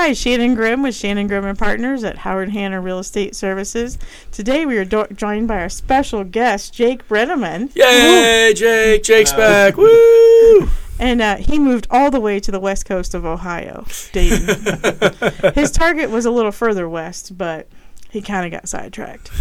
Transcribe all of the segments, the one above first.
Hi, Shannon Grimm with Shannon Grimm and Partners at Howard Hanna Real Estate Services. Today we are joined by our special guest, Jake Brenneman. Yay, Jake! Jake's back. Woo! And he moved all the way to the west coast of Ohio, Dayton. His target was a little further west, but he kind of got sidetracked.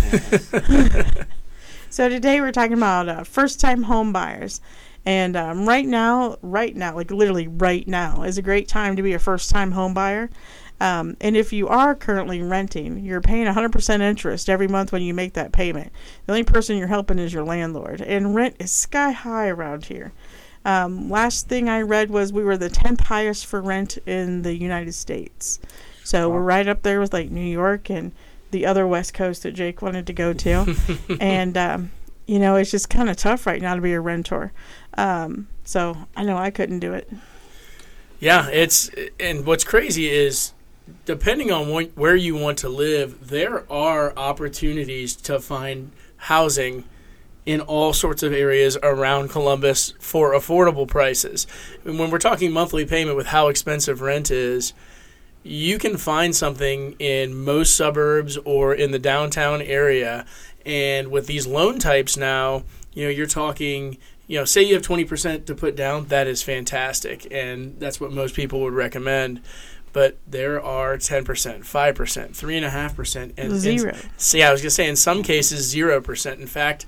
So today we're talking about first-time home buyers. And right now, like literally right now, is a great time to be a first-time home buyer. And if you are currently renting, you're paying 100% interest every month when you make that payment. The only person you're helping is your landlord. And rent is sky high around here. Last thing I read was we were the 10th highest for rent in the United States. So we're right up there with like New York and the other West Coast that Jake wanted to go to. And, you know, it's just kind of tough right now to be a renter. So I know I couldn't do it. Yeah, and what's crazy is depending on where you want to live, there are opportunities to find housing in all sorts of areas around Columbus for affordable prices. And when we're talking monthly payment with how expensive rent is, you can find something in most suburbs or in the downtown area. And with these loan types now, you know, you're talking, you know, say you have 20% to put down, that is fantastic. And that's what most people would recommend. But there are 10%, 5%, 3.5%. And zero. I was going to say in some cases, 0%. In fact,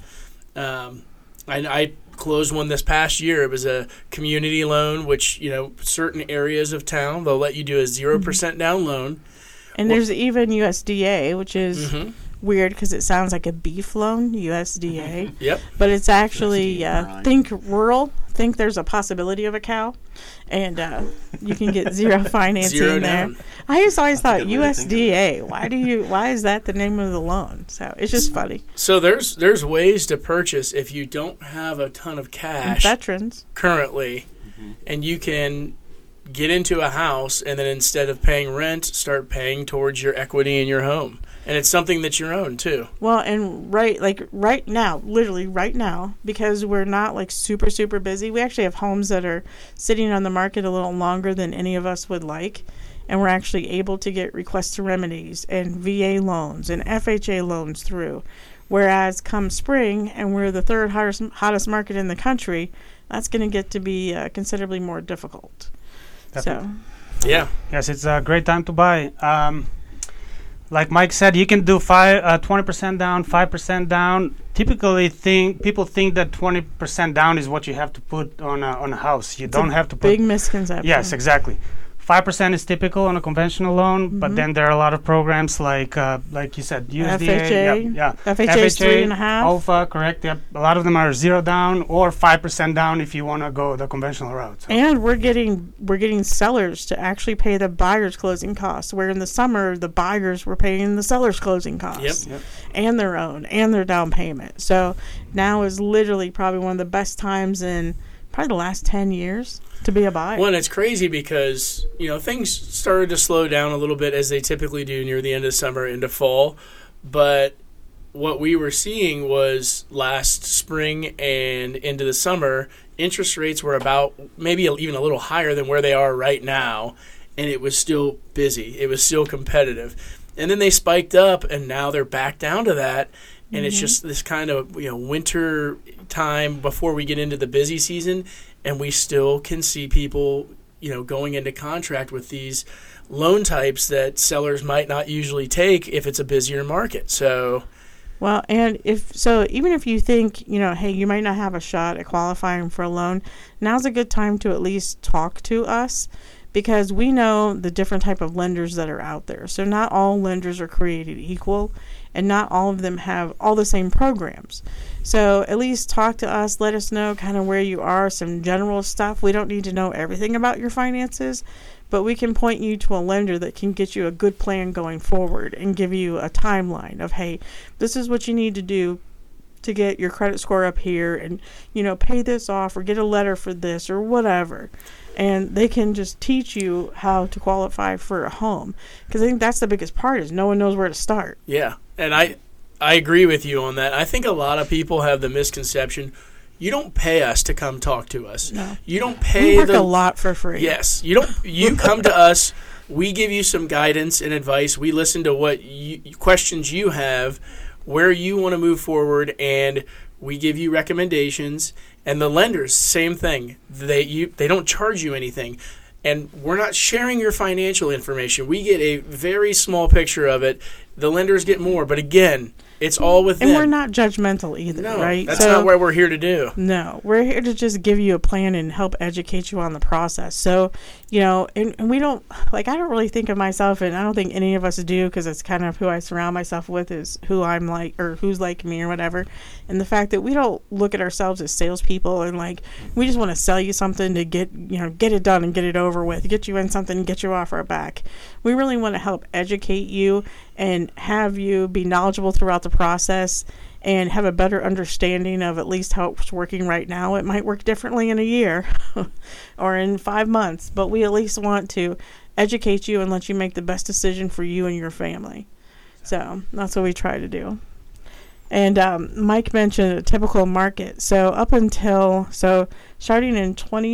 I closed one this past year. It was a community loan, which, you know, certain areas of town, they'll let you do a 0% down loan. And there's even USDA, which is weird because it sounds like a beef loan, USDA. Yep. But it's actually, think rural. Think there's a possibility of a cow. And you can get zero financing Zero there. down. I just always thought USDA. Why is that the name of the loan? So it's just funny. So there's ways to purchase if you don't have a ton of cash Veterans currently, and you can get into a house and then instead of paying rent, start paying towards your equity in your home. And it's something that you own too. Well, and right now, literally right now, because we're not like super, super busy, we actually have homes that are sitting on the market a little longer than any of us would like. And we're actually able to get requests to remedies and VA loans and FHA loans through. Whereas come spring, and we're the third hottest market in the country, that's going to get to be considerably more difficult. Definitely. So, yeah. Yes, it's a great time to buy. Like Mike said, you can do 20% down, 5% down. Typically, people think that 20% down is what you have to put on a house. You don't have to put. Big misconception. Yes, exactly. 5% is typical on a conventional loan, but then there are a lot of programs like you said, USDA, FHA is 3.5. Alpha, correct? Yep. A lot of them are 0 down or 5% down if you want to go the conventional route. So. And we're getting sellers to actually pay the buyer's closing costs, where in the summer the buyers were paying the seller's closing costs and their own and their down payment. So now is literally probably one of the best times in probably the last 10 years to be a buyer. Well, and it's crazy because, you know, things started to slow down a little bit as they typically do near the end of summer into fall. But what we were seeing was last spring and into the summer, interest rates were about maybe even a little higher than where they are right now. And it was still busy. It was still competitive. And then they spiked up, and now they're back down to that. And it's just this kind of, you know, winter time before we get into the busy season, and we still can see people, you know, going into contract with these loan types that sellers might not usually take if it's a busier market. So, well, and even if you think, you know, hey, you might not have a shot at qualifying for a loan, now's a good time to at least talk to us, because we know the different type of lenders that are out there. So not all lenders are created equal, and not all of them have all the same programs. So at least talk to us, let us know kind of where you are, some general stuff. We don't need to know everything about your finances, but we can point you to a lender that can get you a good plan going forward and give you a timeline of, hey, this is what you need to do to get your credit score up here, and, you know, pay this off or get a letter for this or whatever. And they can just teach you how to qualify for a home, because I think that's the biggest part, is no one knows where to start. Yeah, and I agree with you on that. I think a lot of people have the misconception, you don't pay us to come talk to us. No. You don't pay we work a lot for free. Yes. You come to us we give you some guidance and advice. We listen to what questions you have, where you want to move forward, and we give you recommendations. And the lenders, same thing. They don't charge you anything. And we're not sharing your financial information. We get a very small picture of it. The lenders get more. But again, it's all with them. And we're not judgmental either, No, right? that's not what we're here to do. No, we're here to just give you a plan and help educate you on the process. So, and we don't, I don't really think of myself, and I don't think any of us do, because it's kind of who I surround myself with is who I'm like, or who's like me or whatever. And the fact that we don't look at ourselves as salespeople and we just want to sell you something to get it done and get it over with, get you in something and get your offer back. We really want to help educate you and have you be knowledgeable throughout the process and have a better understanding of at least how it's working right now. It might work differently in a year or in 5 months, but we at least want to educate you and let you make the best decision for you and your family. So that's what we try to do. And Mike mentioned a typical market. So starting in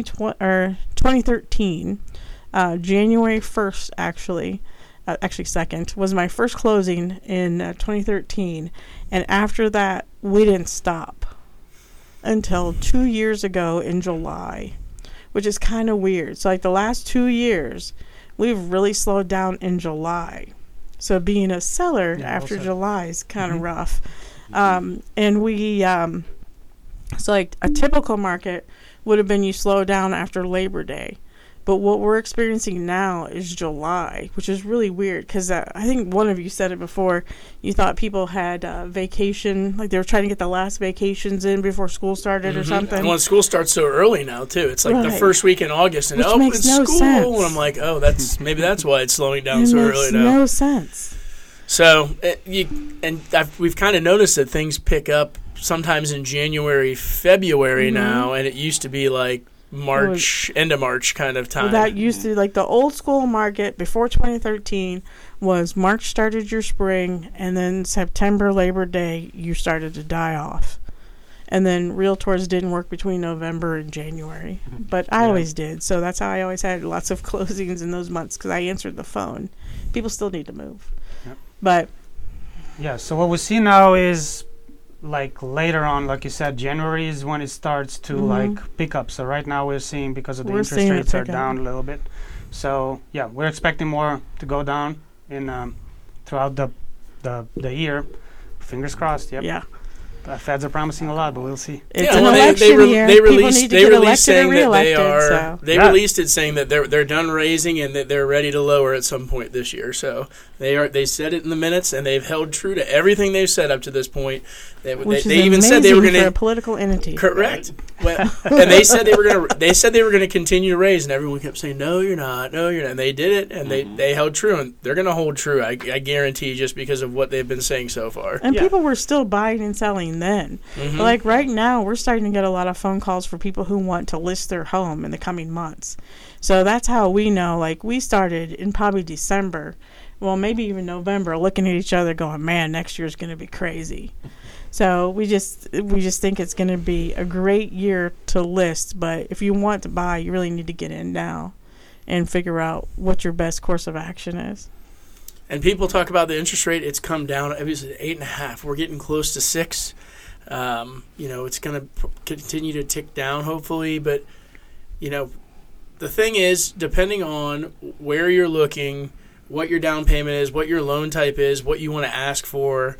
2013, January 1st, actually 2nd, was my first closing in 2013. And after that, we didn't stop until 2 years ago in July, which is kind of weird. So the last 2 years, we've really slowed down in July. So being a seller after July is kind of rough. And we, so a typical market would have been you slow down after Labor Day. But what we're experiencing now is July, which is really weird because I think one of you said it before. You thought people had vacation, they were trying to get the last vacations in before school started or something. And when school starts so early now, too. It's the first week in August, and makes it's no school. sense. And I'm like, maybe that's why it's slowing down It so makes early now. no sense. So, we've kind of noticed that things pick up sometimes in January, February now, and it used to be March, end of March kind of time. Well, that used to the old school market before 2013 was March started your spring, and then September, Labor Day, you started to die off. And then realtors didn't work between November and January. But I always did. So that's how I always had lots of closings in those months because I answered the phone. People still need to move. Yep. But so what we see now is later on, like you said, January is when it starts to pick up. So right now we're seeing, because of the interest rates are down a little bit. So we're expecting more to go down in throughout the year. Fingers crossed. Yep. Yeah. Feds are promising a lot, but we'll see. It's an election year. They released saying that they released it saying that they're done raising and that they're ready to lower at some point this year. So they said it in the minutes, and they've held true to everything they've said up to this point. They even said they were going to for a political entity. Correct. Well, and they said they were going to continue to raise, and everyone kept saying, "No, you're not. No, you're not." And they did it, and they held true, and they're going to hold true. I guarantee, just because of what they've been saying so far. And people were still buying and selling then. But right now, we're starting to get a lot of phone calls for people who want to list their home in the coming months. So that's how we know. We started in probably December, well, maybe even November, looking at each other going, man, next year's going to be crazy. So we just think it's going to be a great year to list. But if you want to buy, you really need to get in now and figure out what your best course of action is. And people talk about the interest rate. It's come down. It was at 8.5. We're getting close to 6. It's going to continue to tick down, hopefully. But, the thing is, depending on where you're looking, what your down payment is, what your loan type is, what you want to ask for,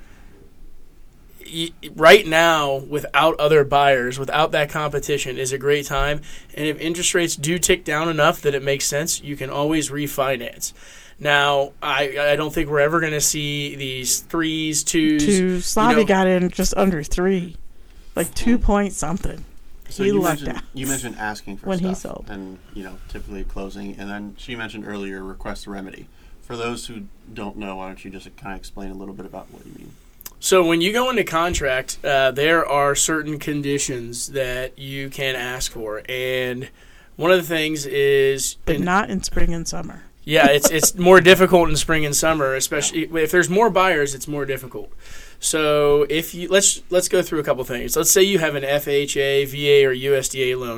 right now, without other buyers, without that competition, is a great time. And if interest rates do tick down enough that it makes sense, you can always refinance. Now, I don't think we're ever going to see these 3s, 2s. Slavi got in just under 3, 2 point something. So he you mentioned asking for when stuff he sold, and typically closing, and then she mentioned earlier request a remedy. For those who don't know, why don't you just kind of explain a little bit about what you mean? So when you go into contract, there are certain conditions that you can ask for, and one of the things is, but not in spring and summer. Yeah, it's more difficult in spring and summer, especially if there's more buyers. It's more difficult. So if you let's go through a couple things. Let's say you have an FHA, VA, or USDA loan.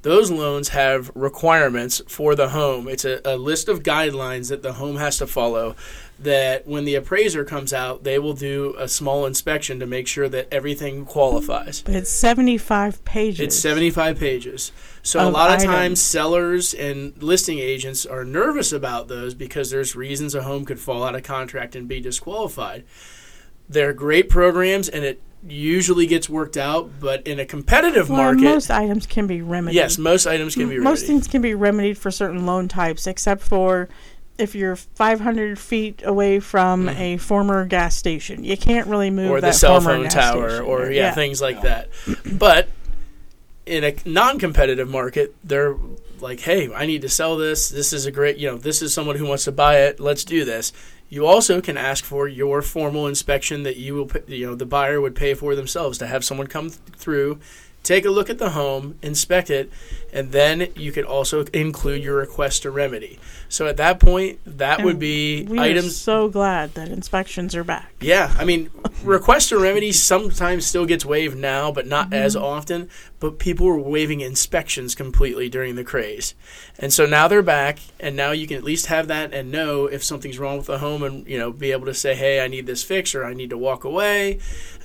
those loans have requirements for the home. It's a list of guidelines that the home has to follow, that when the appraiser comes out, they will do a small inspection to make sure that everything qualifies. But it's 75 pages. It's 75 pages. So a Of lot of items. times sellers and listing agents are nervous about those because there's reasons a home could fall out of contract and be disqualified. They're great programs, and it usually gets worked out, but in a competitive Well, market, most items can be remedied. yes, most items can be remedied. Most things can be remedied for certain loan types, except for if you're 500 feet away from a former gas station. You can't really move or that the cell former phone gas tower, station. or things like that. But in a non-competitive market, they're like, hey, I need to sell this. This is a great, this is someone who wants to buy it. Let's do this. You also can ask for your formal inspection that you will, the buyer would pay for themselves, to have someone come through, take a look at the home, inspect it, and then you could also include your request to remedy. So at that point, that And would be we are items. so glad that inspections are back. Yeah, I mean, request to remedy sometimes still gets waived now, but not as often. But people were waiving inspections completely during the craze. And so now they're back, and now you can at least have that and know if something's wrong with the home, and be able to say, hey, I need this fixed, or I need to walk away.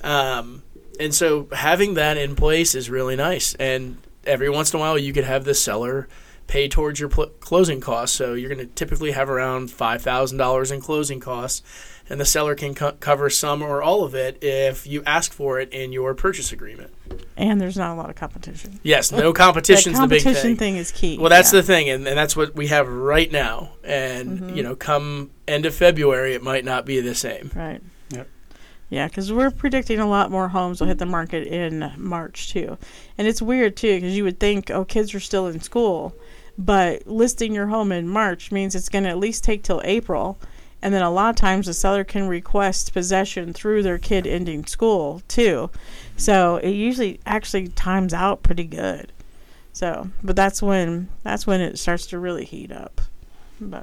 And so having that in place is really nice. And every once in a while, you could have the seller pay towards your closing costs. So you're going to typically have around $5,000 in closing costs, and the seller can cover some or all of it if you ask for it in your purchase agreement. And there's not a lot of competition. Yes, no competition's the big thing. Competition thing is key. Well, that's yeah. the thing, and that's what we have right now. And, come end of February, it might not be the same. Right. Yep. Yeah, because we're predicting a lot more homes will hit the market in March, too. And it's weird, too, because you would think, kids are still in school. But listing your home in March means it's going to at least take till April. And then a lot of times the seller can request possession through their kid ending school, too. So it usually actually times out pretty good. So, but that's when it starts to really heat up. But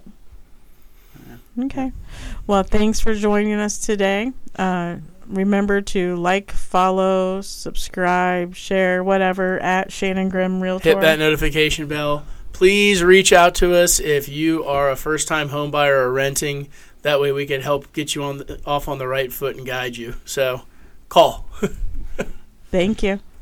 okay. Well, thanks for joining us today. Remember to like, follow, subscribe, share, whatever at Shannon Grimm Realtor. Hit that notification bell. Please reach out to us if you are a first-time home buyer or renting. That way we can help get you off on the right foot and guide you. So call. Thank you.